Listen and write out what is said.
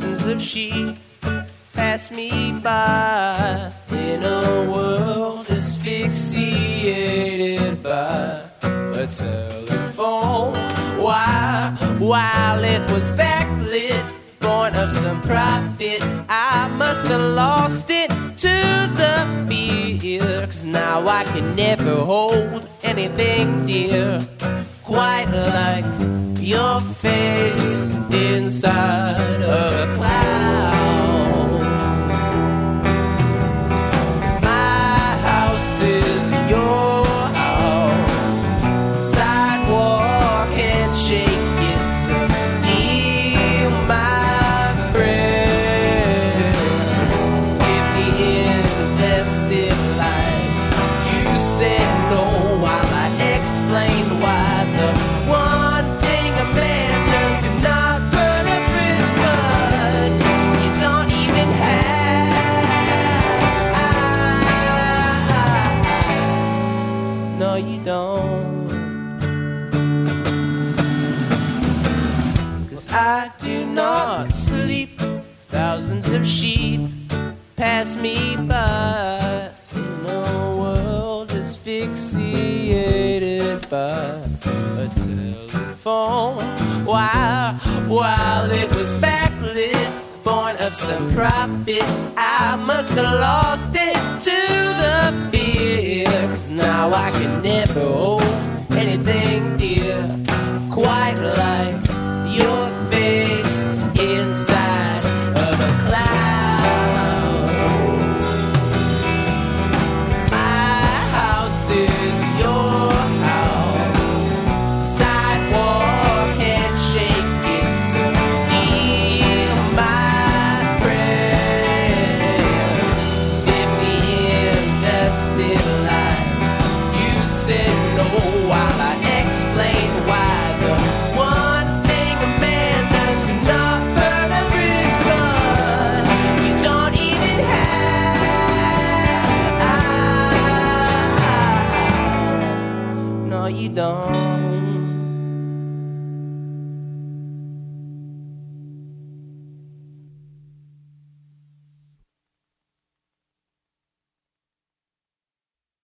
thousands of sheep pass me by in a world asphyxiated by a telephone wire. While it was backlit, born of some profit, I must have lost it to the fear. 'Cause now I can never hold anything dear quite like your face inside a cloud. 'Cause my house is your house, sidewalk and shake it so dear, my friend. 50 invested lives, you said no while I explained why. The one thing a man does cannot burn a bridge, but you don't even have. No, you don't. 'Cause I do not sleep. Thousands of sheep pass me by in a world asphyxiated by a telephone while it was backlit, born of some profit, I must have lost it to the fear. 'Cause now I can never hold anything dear quite like your face inside of a cloud. 'Cause my house is your house, sidewalk and shake it so dear, my friend. 50 invested lives, you said no while I explained why. The one thing a man does to not burn a bridge, but you don't even have. No, you don't.